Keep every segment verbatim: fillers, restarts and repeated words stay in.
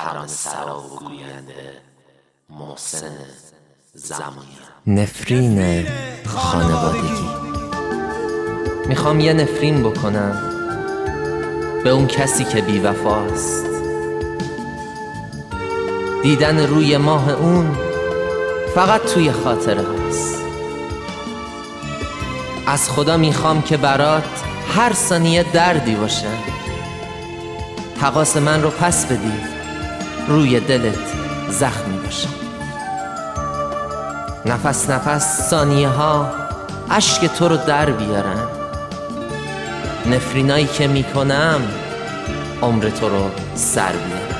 ترانه سرا و گوینده محسن زمانی. نفرین خانوادگی. میخوام یه نفرین بکنم به اون کسی که بی وفاست. دیدن روی ماه اون فقط توی خاطره هست. از خدا میخوام که برات هر ثانیه دردی باشه. تقاص من رو پس بدی، روی دلت زخمی باشه. نفس نفس ثانیه ها اشک تو رو در بیارن. نفرینایی که میکنم عمر تو رو سر بیارن.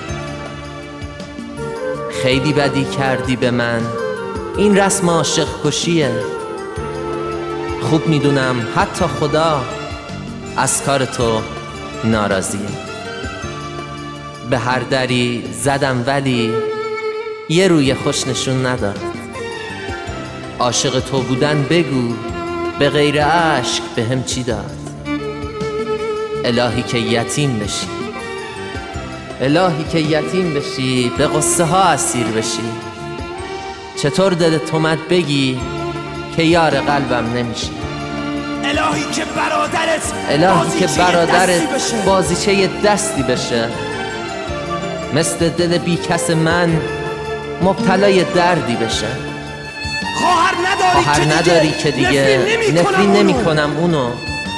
خیلی بدی کردی به من، این رسم عاشق کشیه. خوب میدونم حتی خدا از کار تو ناراضیه. به هر دری زدم ولی یه روی خوش نشون نداد. عاشق تو بودن بگو به غیر عشق به هم چی داد. الهی که یتیم بشی، الهی که یتیم بشی، به قصه ها اسیر بشی. چطور دلت اومد بگی که یار قلبم نمیشی. الهی که برادرت الهی که برادرت بازیچه دستی بشه. مثل دل بی کس من مبتلای دردی بشه. خواهر نداری, خواهر نداری که دیگه نفرین نمی کنم اونو.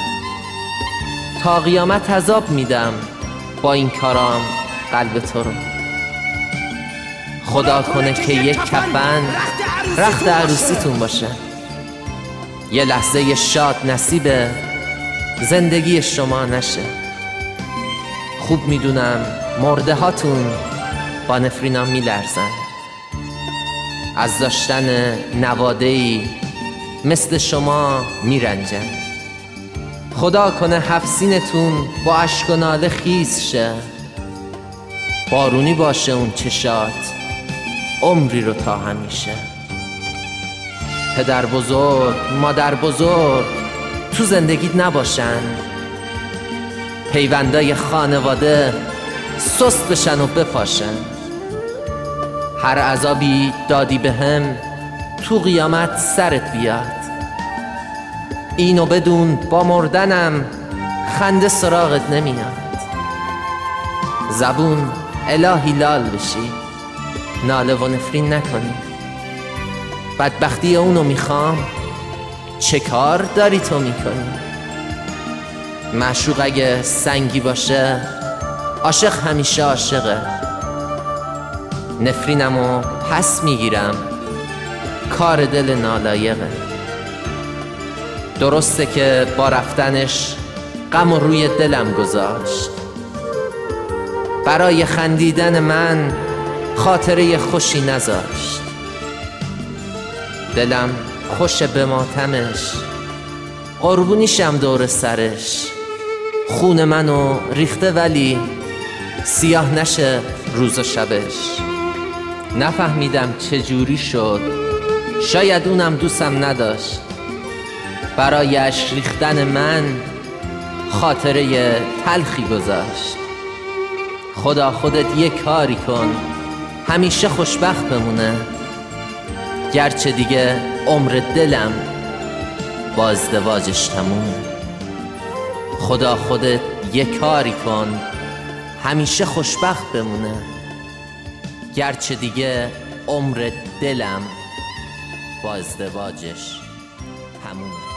تا قیامت عذاب میدم با این کارام قلب تو رو. خدا کنه که یک کفن رخت عروسیتون باشه. یه لحظه شاد نصیب زندگی شما نشه. خوب میدونم مرده هاتون با نفرینام میلرزن. از داشتن نواده‌ای مثل شما میرنجن. خدا کنه حفظینتون با اشک و ناله خیز شه. بارونی باشه اون چشات عمری رو تا همیشه. پدر بزرگ مادر بزرگ تو زندگیت نباشن. پیوندای خانواده سست بشن و بپاشن. هر عذابی دادی به هم تو قیامت سرت بیاد. اینو بدون با مردنم خنده سراغت نمیاد. زبون الهی لال بشی، ناله و نفرین نکنی. بدبختی اونو میخوام، چه کار داری تو میکنی؟ معشوق اگه سنگی باشه عاشق همیشه عاشقه. نفرینمو پس میگیرم، کار دل نالایقه. درسته که با رفتنش غم روی دلم گذاشت. برای خندیدن من خاطره خوشی نذاشت. دلم خوش به ماتمش، قربونیشم دور سرش. خون منو ریخته ولی سیاه نشه روز و شبش. نفهمیدم چجوری شد، شاید اونم دوستم نداشت. برای اشک ریختن من خاطره تلخی گذاشت. خدا خودت یه کاری کن همیشه خوشبخت بمونه. گرچه دیگه عمر دلم با ازدواجش تمومه. خدا خودت یه کاری کن همیشه خوشبخت بمونه. گرچه دیگه عمر دلم با ازدواجش تمومه.